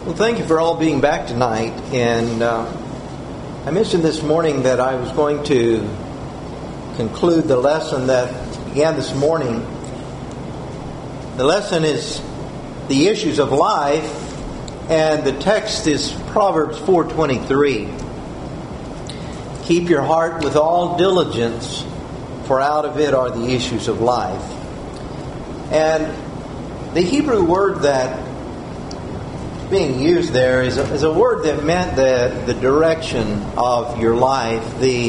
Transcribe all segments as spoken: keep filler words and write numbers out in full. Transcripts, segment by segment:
Well, thank you for all being back tonight. And uh, I mentioned this morning that I was going to conclude the lesson that began this morning. The lesson is the issues of life, and the text is Proverbs four twenty-three. Keep your heart with all diligence, for out of it are the issues of life. And the Hebrew word that being used there is a, is a word that meant the, the direction of your life. The,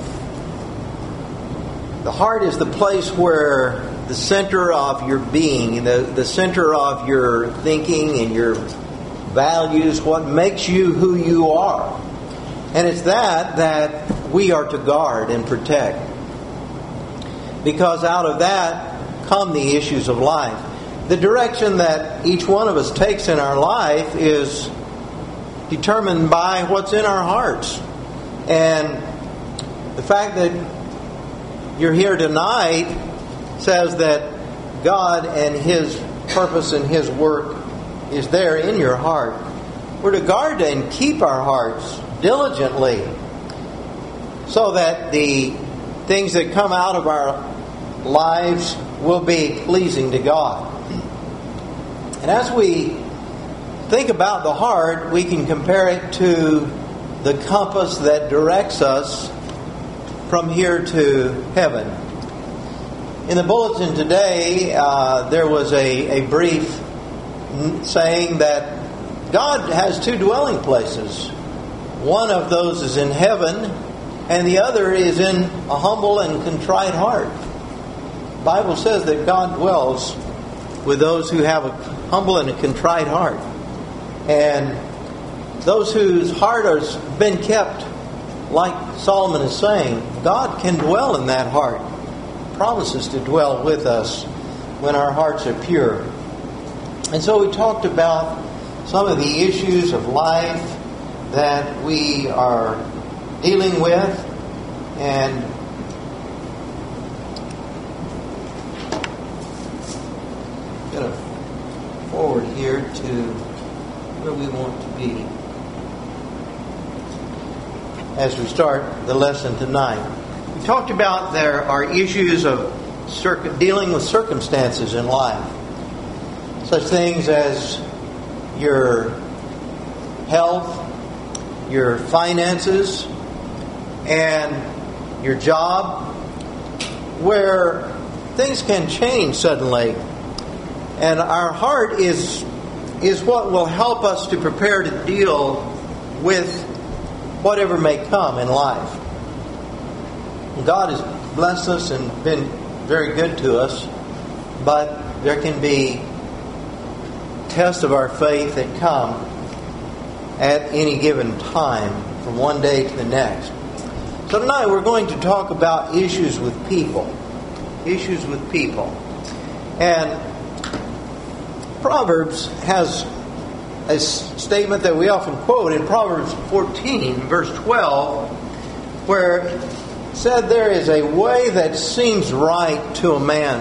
the heart is the place where the center of your being, the, the center of your thinking and your values, what makes you who you are. And it's that that we are to guard and protect. Because out of that come the issues of life. The direction that each one of us takes in our life is determined by what's in our hearts. And the fact that you're here tonight says that God and His purpose and His work is there in your heart. We're to guard and keep our hearts diligently so that the things that come out of our lives will be pleasing to God. And as we think about the heart, we can compare it to the compass that directs us from here to heaven. In the bulletin today, uh, there was a, a brief saying that God has two dwelling places. One of those is in heaven, and the other is in a humble and contrite heart. The Bible says that God dwells with those who have a humble and a contrite heart. And those whose heart has been kept, like Solomon is saying, God can dwell in that heart. He promises to dwell with us when our hearts are pure. And so we talked about some of the issues of life that we are dealing with, and going to forward here to where we want to be as we start the lesson tonight. We talked about there are issues of circ- dealing with circumstances in life, such things as your health, your finances, and your job, where things can change suddenly. And our heart is is what will help us to prepare to deal with whatever may come in life. God has blessed us and been very good to us, but there can be tests of our faith that come at any given time from one day to the next. So tonight we're going to talk about issues with people. Issues with people. And Proverbs has a statement that we often quote in Proverbs fourteen, verse twelve, where it said there is a way that seems right to a man.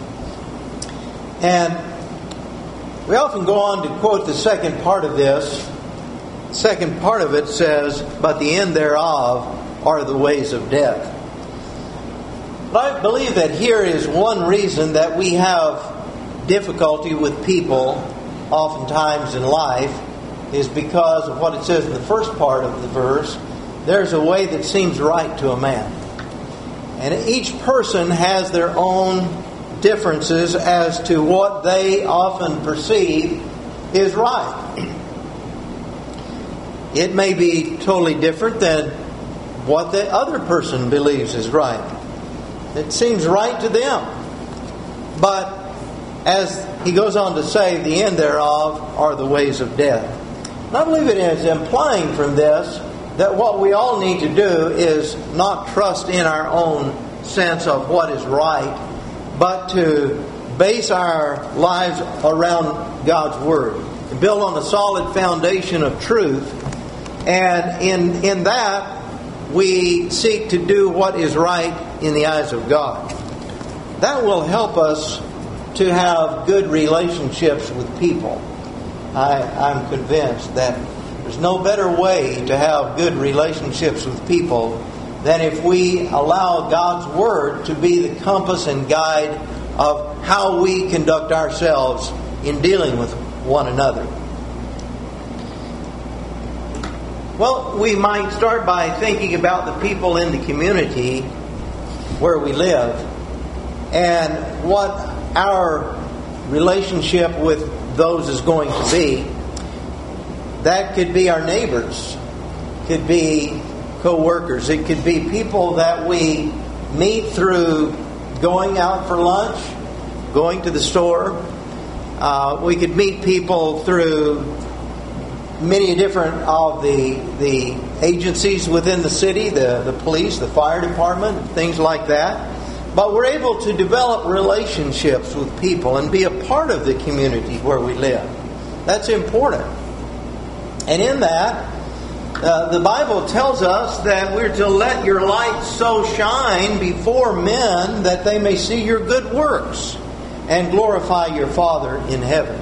And we often go on to quote the second part of this. The second part of it says, but the end thereof are the ways of death. But I believe that here is one reason that we have difficulty with people oftentimes in life is because of what it says in the first part of the verse. There's a way that seems right to a man. And each person has their own differences as to what they often perceive is right. It may be totally different than what the other person believes is right. It seems right to them. But as he goes on to say, the end thereof are the ways of death. And I believe it is implying from this that what we all need to do is not trust in our own sense of what is right, but to base our lives around God's Word, and build on a solid foundation of truth. And in, in that, we seek to do what is right in the eyes of God. That will help us to have good relationships with people. I, I'm convinced that there's no better way to have good relationships with people than if we allow God's Word to be the compass and guide of how we conduct ourselves in dealing with one another. Well, we might start by thinking about the people in the community where we live and what our relationship with those is going to be. That could be our neighbors, could be co-workers, it could be people that we meet through going out for lunch, going to the store. Uh, we could meet people through many different of the the agencies within the city, the, the police, the fire department, things like that. But we're able to develop relationships with people and be a part of the community where we live. That's important. And in that, uh, the Bible tells us that we're to let your light so shine before men that they may see your good works and glorify your Father in heaven.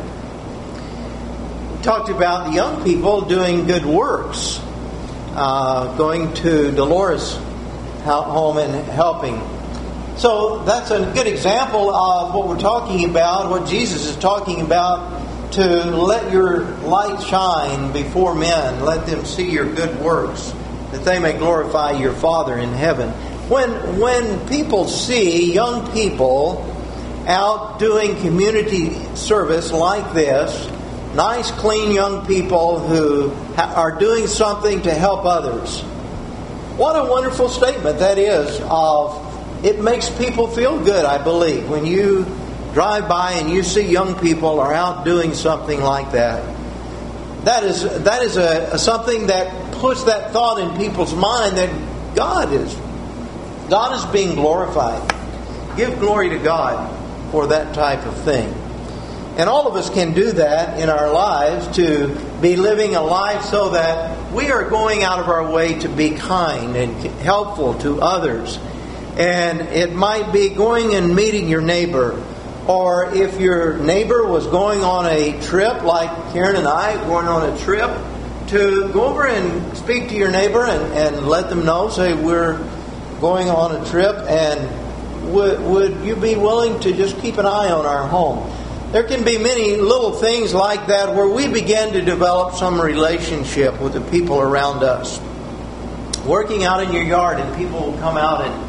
We talked about the young people doing good works, uh, going to Dolores' home and helping. So that's a good example of what we're talking about, what Jesus is talking about, to let your light shine before men. Let them see your good works, that they may glorify your Father in heaven. When, when people see young people out doing community service like this, nice, clean young people who ha- are doing something to help others, what a wonderful statement that is of... It makes people feel good, I believe, when you drive by and you see young people are out doing something like that. That is that is a, a something that puts that thought in people's mind that God is God is being glorified. Give glory to God for that type of thing. And all of us can do that in our lives, to be living a life so that we are going out of our way to be kind and helpful to others. And it might be going and meeting your neighbor. Or if your neighbor was going on a trip, like Karen and I going on a trip, to go over and speak to your neighbor and, and let them know, say, we're going on a trip, and would, would you be willing to just keep an eye on our home? There can be many little things like that where we begin to develop some relationship with the people around us. Working out in your yard, and people will come out and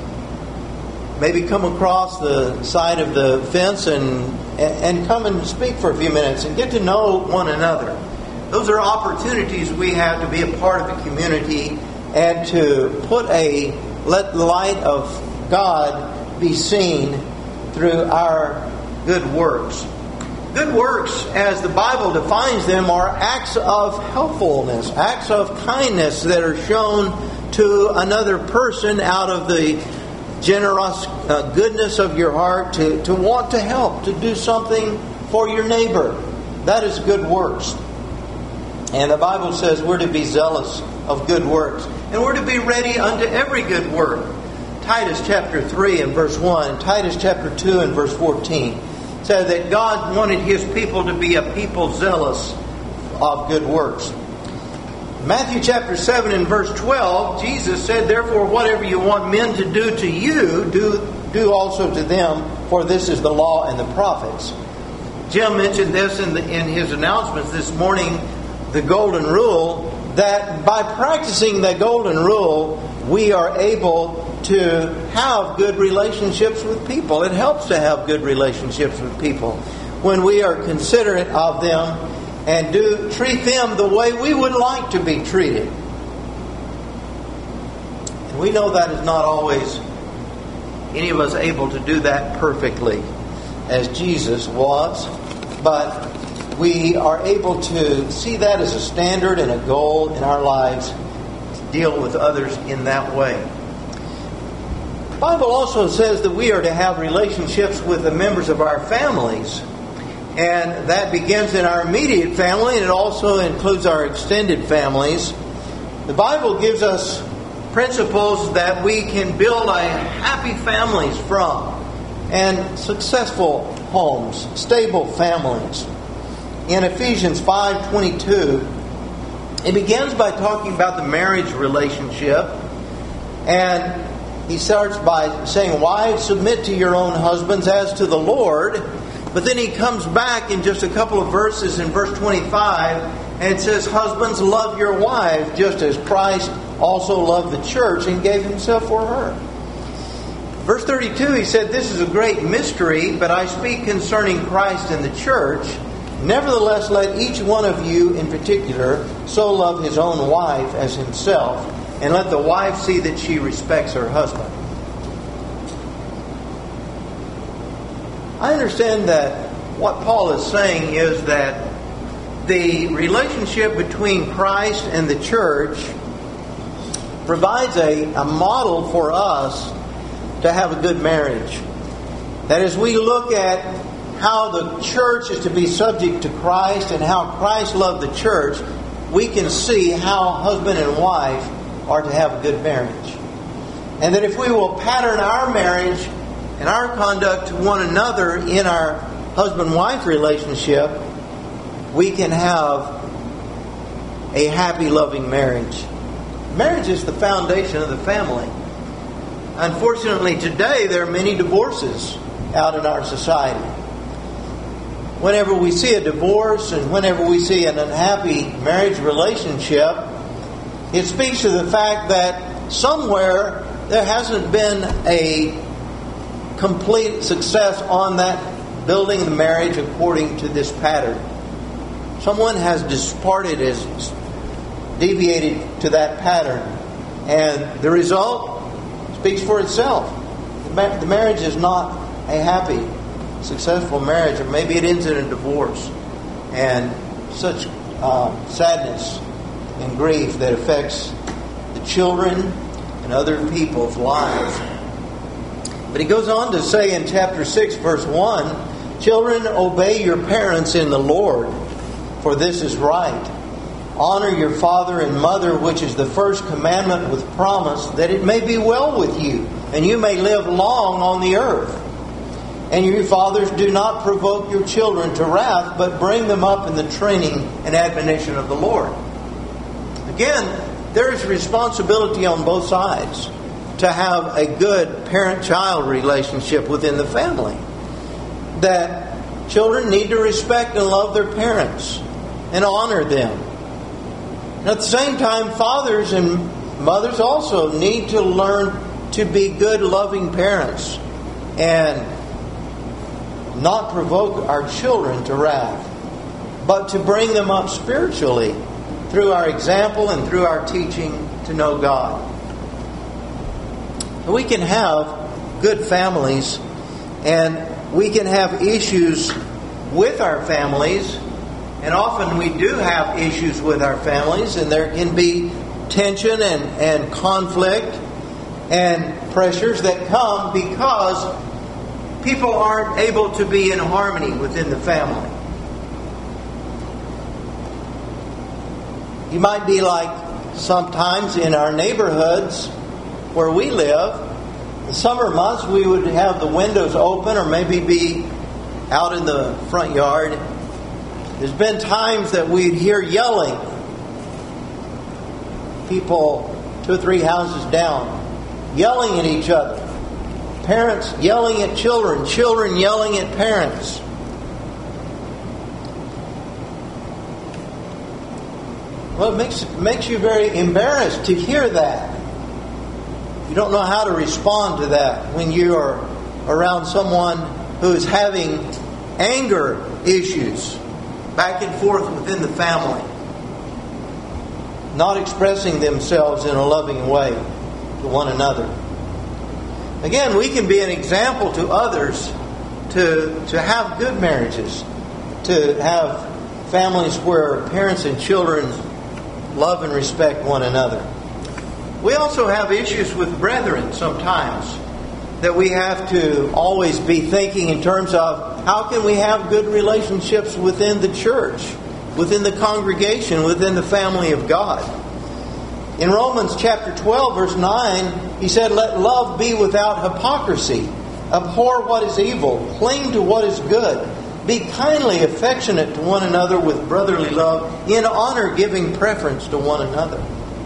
maybe come across the side of the fence and and come and speak for a few minutes and get to know one another. Those are opportunities we have to be a part of the community and to put a let the light of God be seen through our good works. Good works, as the Bible defines them, are acts of helpfulness, acts of kindness that are shown to another person out of the generous uh, goodness of your heart, to, to want to help, to do something for your neighbor. That is good works. And the Bible says we're to be zealous of good works. And we're to be ready unto every good work. Titus chapter three and verse one, and Titus chapter two and verse fourteen said that God wanted His people to be a people zealous of good works. Matthew chapter seven and verse twelve, Jesus said, therefore, whatever you want men to do to you, do, do also to them, for this is the law and the prophets. Jim mentioned this in, the, in his announcements this morning, the golden rule, that by practicing the golden rule, we are able to have good relationships with people. It helps to have good relationships with people when we are considerate of them and do treat them the way we would like to be treated. And we know that is not always any of us able to do that perfectly as Jesus was, but we are able to see that as a standard and a goal in our lives to deal with others in that way. The Bible also says that we are to have relationships with the members of our families. And that begins in our immediate family, and it also includes our extended families. The Bible gives us principles that we can build a happy families from, and successful homes, stable families. in Ephesians five twenty-two, it begins by talking about the marriage relationship. And he starts by saying, wives, submit to your own husbands as to the Lord. But then he comes back in just a couple of verses in verse twenty-five, and it says, husbands, love your wife, just as Christ also loved the church and gave himself for her. Verse thirty-two, he said, this is a great mystery, but I speak concerning Christ and the church. Nevertheless, let each one of you in particular so love his own wife as himself, and let the wife see that she respects her husband. I understand that what Paul is saying is that the relationship between Christ and the church provides a, a model for us to have a good marriage. That as we look at how the church is to be subject to Christ and how Christ loved the church, we can see how husband and wife are to have a good marriage. And that if we will pattern our marriage and our conduct to one another in our husband-wife relationship, we can have a happy, loving marriage. Marriage is the foundation of the family. Unfortunately, today there are many divorces out in our society. Whenever we see a divorce and whenever we see an unhappy marriage relationship, it speaks to the fact that somewhere there hasn't been a complete success on that building the marriage according to this pattern. Someone has departed, has deviated to that pattern, and the result speaks for itself. The marriage is not a happy, successful marriage, or maybe it ends in a divorce, and such uh, sadness and grief that affects the children and other people's lives. But he goes on to say in chapter six, verse one, children, obey your parents in the Lord, for this is right. Honor your father and mother, which is the first commandment with promise, that it may be well with you, and you may live long on the earth. And you fathers, do not provoke your children to wrath, but bring them up in the training and admonition of the Lord. Again, there is responsibility on both sides to have a good parent-child relationship within the family. That children need to respect and love their parents and honor them. And at the same time, fathers and mothers also need to learn to be good, loving parents and not provoke our children to wrath, but to bring them up spiritually through our example and through our teaching to know God. We can have good families, and we can have issues with our families, and often we do have issues with our families, and there can be tension and, and conflict and pressures that come because people aren't able to be in harmony within the family. You might be like sometimes in our neighborhoods where we live. In the summer months we would have the windows open or maybe be out in the front yard. There's been times that we'd hear yelling. People two or three houses down yelling at each other. Parents yelling at children. Children yelling at parents. Well, it makes, it makes you very embarrassed to hear that. You don't know how to respond to that when you are around someone who is having anger issues back and forth within the family, not expressing themselves in a loving way to one another. Again, we can be an example to others to, to have good marriages, to have families where parents and children love and respect one another. We also have issues with brethren sometimes that we have to always be thinking in terms of how can we have good relationships within the church, within the congregation, within the family of God. In Romans chapter twelve, verse nine, he said, let love be without hypocrisy. Abhor what is evil. Cling to what is good. Be kindly affectionate to one another with brotherly love, in honor giving preference to one another.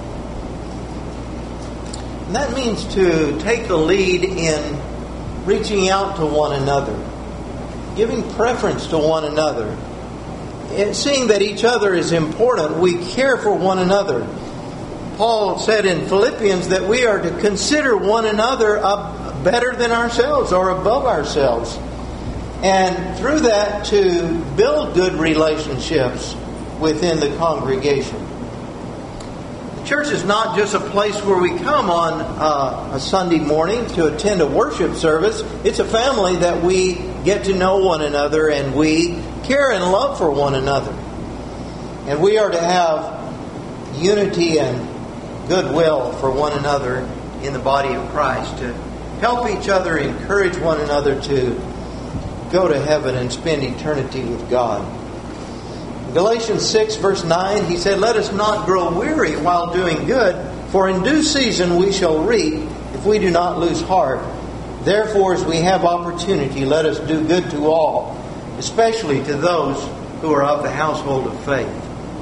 And that means to take the lead in reaching out to one another, giving preference to one another, and seeing that each other is important. We care for one another. Paul said in Philippians that we are to consider one another better than ourselves or above ourselves. And through that to build good relationships within the congregation. The church is not just a place where we come on uh, a Sunday morning to attend a worship service. It's a family that we get to know one another and we care and love for one another. And we are to have unity and goodwill for one another in the body of Christ, to help each other, encourage one another to go to heaven and spend eternity with God. In Galatians six verse nine, he said, "Let us not grow weary while doing good, for in due season we shall reap if we do not lose heart. Therefore, as we have opportunity, let us do good to all, especially to those who are of the household of faith."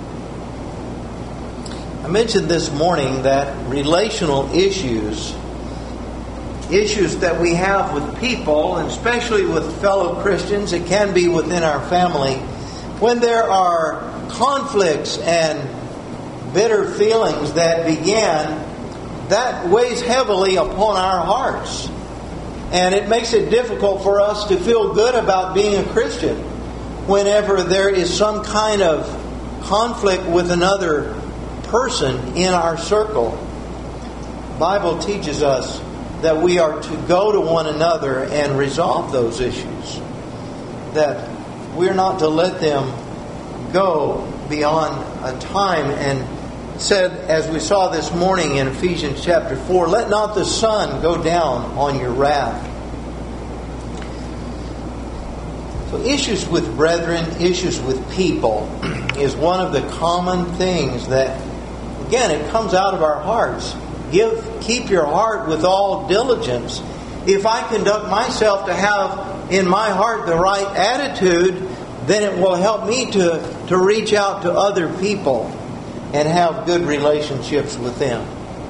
I mentioned this morning that relational issues, issues that we have with people, and especially with fellow Christians, it can be within our family, when there are conflicts and bitter feelings that began, that weighs heavily upon our hearts. And it makes it difficult for us to feel good about being a Christian whenever there is some kind of conflict with another person in our circle. The Bible teaches us that we are to go to one another and resolve those issues. That we're not to let them go beyond a time. And said, as we saw this morning in Ephesians chapter four, let not the sun go down on your wrath. So issues with brethren, issues with people is one of the common things that, again, it comes out of our hearts. Give, keep your heart with all diligence. If I conduct myself to have in my heart the right attitude, then it will help me to, to reach out to other people and have good relationships with them.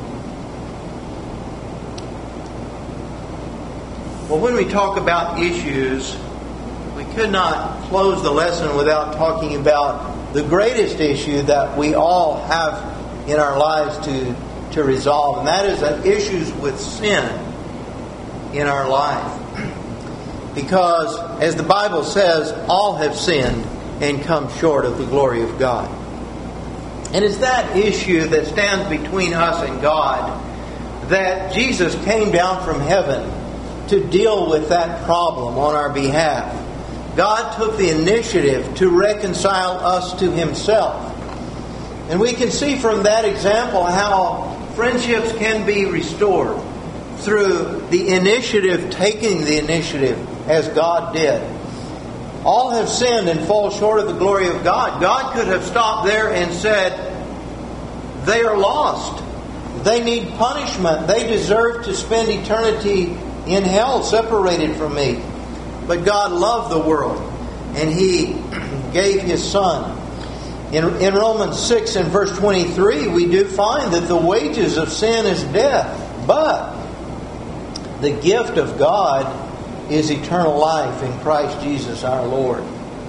Well, when we talk about issues, we could not close the lesson without talking about the greatest issue that we all have in our lives to, to resolve, and that is the issues with sin in our life. Because, as the Bible says, all have sinned and come short of the glory of God. And it's that issue that stands between us and God that Jesus came down from heaven to deal with that problem on our behalf. God took the initiative to reconcile us to Himself. And we can see from that example how friendships can be restored through the initiative, taking the initiative as God did. All have sinned and fall short of the glory of God. God could have stopped there and said, they are lost. They need punishment. They deserve to spend eternity in hell separated from me. But God loved the world and He gave His Son. In, in Romans six and verse twenty-three, we do find that the wages of sin is death. But the gift of God is eternal life in Christ Jesus our Lord.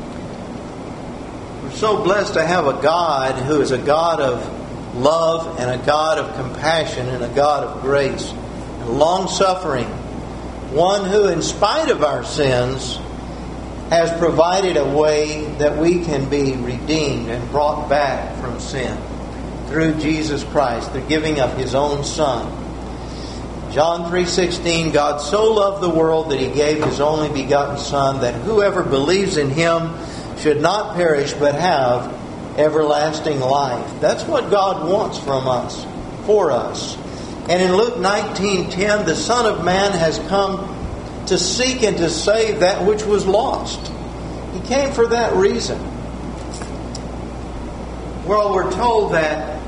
We're so blessed to have a God who is a God of love and a God of compassion and a God of grace and long-suffering. One who, in spite of our sins, has provided a way that we can be redeemed and brought back from sin through Jesus Christ, the giving of His own Son. John three sixteen, God so loved the world that He gave His only begotten Son, that whoever believes in Him should not perish but have everlasting life. That's what God wants from us, for us. And in Luke nineteen ten, the Son of Man has come to seek and to save that which was lost. He came for that reason. Well, we're told that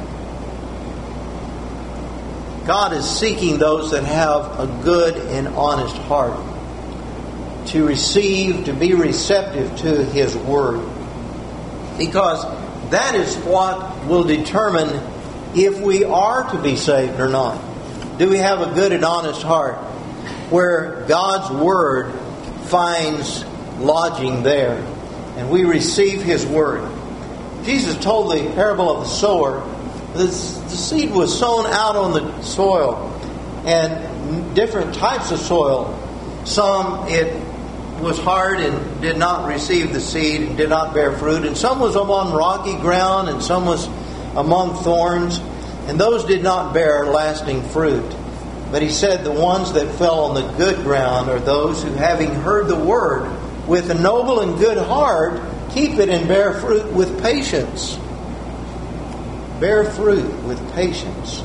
God is seeking those that have a good and honest heart to receive, to be receptive to His Word. Because that is what will determine if we are to be saved or not. Do we have a good and honest heart where God's Word finds lodging there and we receive His Word? Jesus told the parable of the sower. The seed was sown out on the soil, and different types of soil. Some it was hard and did not receive the seed and did not bear fruit, and some was among rocky ground, and some was among thorns, and those did not bear lasting fruit. But He said the ones that fell on the good ground are those who, having heard the word with a noble and good heart, keep it and bear fruit with patience. Bear fruit with patience.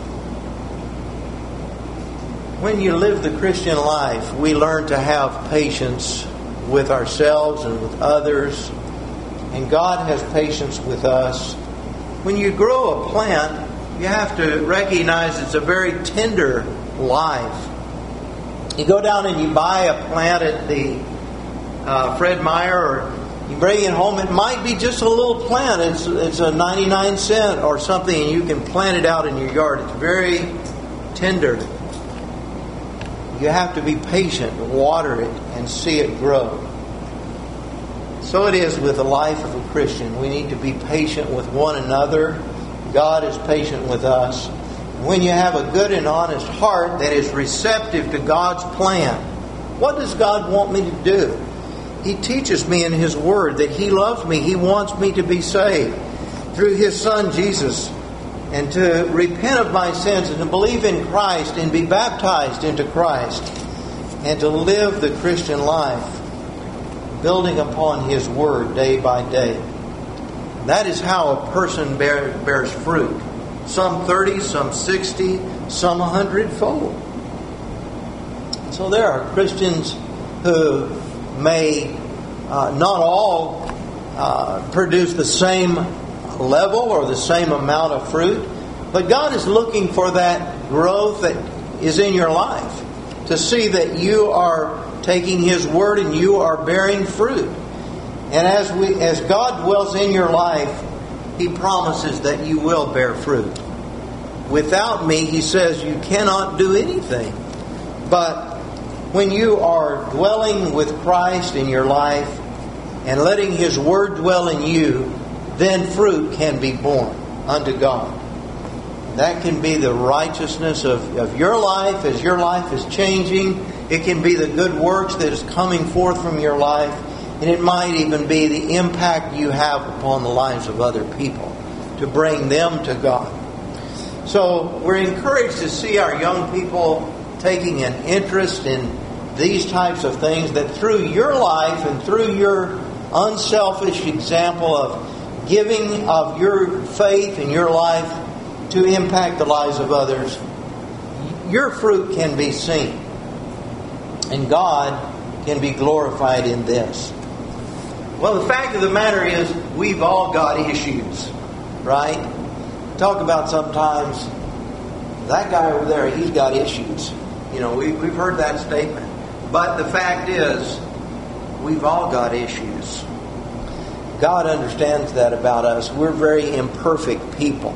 When you live the Christian life, we learn to have patience with ourselves and with others. And God has patience with us. When you grow a plant, you have to recognize it's a very tender life. You go down and you buy a plant at the uh, Fred Meyer, or you bring it home. It might be just a little plant. It's it's a ninety-nine cent or something, and you can plant it out in your yard. It's very tender. You have to be patient, water it, and see it grow. So it is with the life of a Christian. We need to be patient with one another. God is patient with us. When you have a good and honest heart that is receptive to God's plan, what does God want me to do? He teaches me in His Word that He loves me. He wants me to be saved through His Son Jesus, and to repent of my sins and to believe in Christ and be baptized into Christ, and to live the Christian life building upon His Word day by day. That is how a person bear, bears fruit. Some thirty, some sixty, some a hundredfold. So there are Christians who may uh, not all uh, produce the same level or the same amount of fruit, but God is looking for that growth that is in your life, to see that you are taking His Word and you are bearing fruit. And as we, as God dwells in your life, He promises that you will bear fruit. Without me, He says, you cannot do anything. But when you are dwelling with Christ in your life and letting His Word dwell in you, then fruit can be born unto God. That can be the righteousness of, of your life as your life is changing. It can be the good works that is coming forth from your life. And it might even be the impact you have upon the lives of other people to bring them to God. So we're encouraged to see our young people taking an interest in these types of things, that through your life and through your unselfish example of giving of your faith and your life to impact the lives of others, your fruit can be seen. And God can be glorified in this. Well, the fact of the matter is, we've all got issues, right? Talk about sometimes, that guy over there, he's got issues. You know, we, we've heard that statement. But the fact is, we've all got issues. God understands that about us. We're very imperfect people.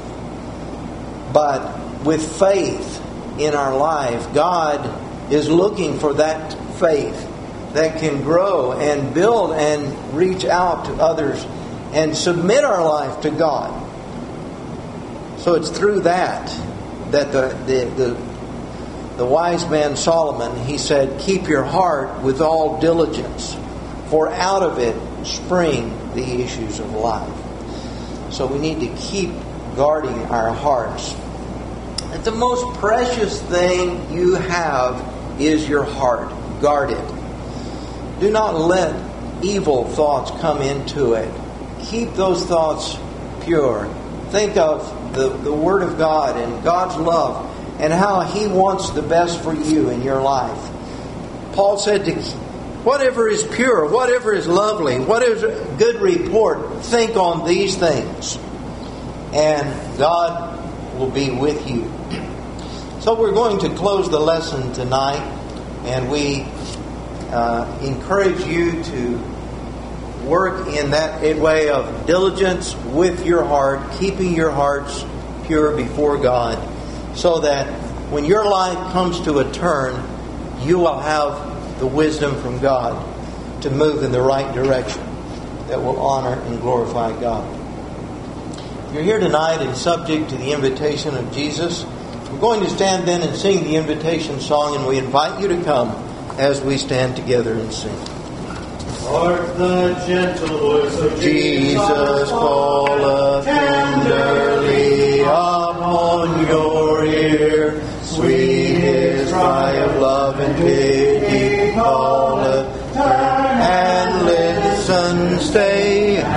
But with faith in our life, God is looking for that faith that can grow and build and reach out to others and submit our life to God. So it's through that that the the, the the wise man Solomon, he said, keep your heart with all diligence, for out of it spring the issues of life. So we need to keep guarding our hearts. And the most precious thing you have is your heart. Guard it. Do not let evil thoughts come into it. Keep those thoughts pure. Think of the, the Word of God and God's love and how He wants the best for you in your life. Paul said, to whatever is pure, whatever is lovely, whatever is good report, think on these things. And God will be with you. So we're going to close the lesson tonight, and we uh, encourage you to work in that way of diligence with your heart, keeping your hearts pure before God, so that when your life comes to a turn, you will have the wisdom from God to move in the right direction that will honor and glorify God. If you're here tonight and subject to the invitation of Jesus, we're going to stand then and sing the invitation song, and we invite you to come as we stand together and sing. Hark the gentle voice of Jesus calleth tenderly upon your ear. Sweet his cry of love and pity calleth. Turn and listen, stay